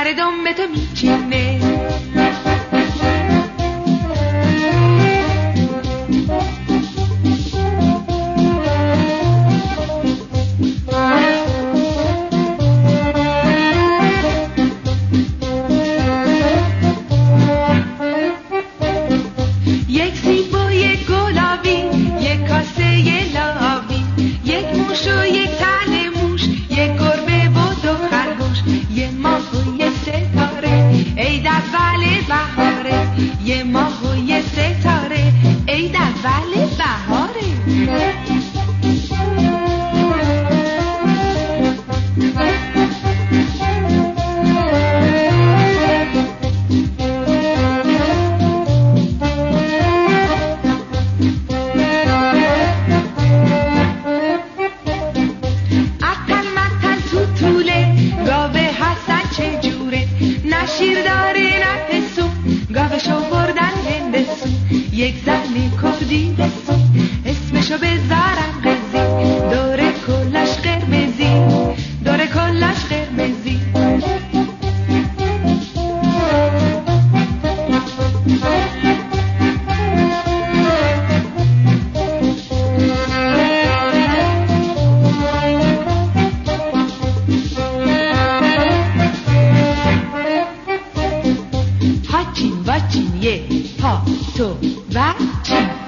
مردم به تو میچینه. یک سیب و یک گلابی، یک کاسه لابی، یک موش و یک تله موش، یک گربه و دو خرگوش، یه ماه و یه ستاره عید اول بهاره، یه ماه و یه ستاره عید اول بهاره. شیر داره نه پسو، گاوشو بردن هندسو، یک زن کردی بسو، اسمشو بذارم قزی، دور کلاش قرمزی، دور کلاش قرمزی. Watching, yeah, ha, to, watching.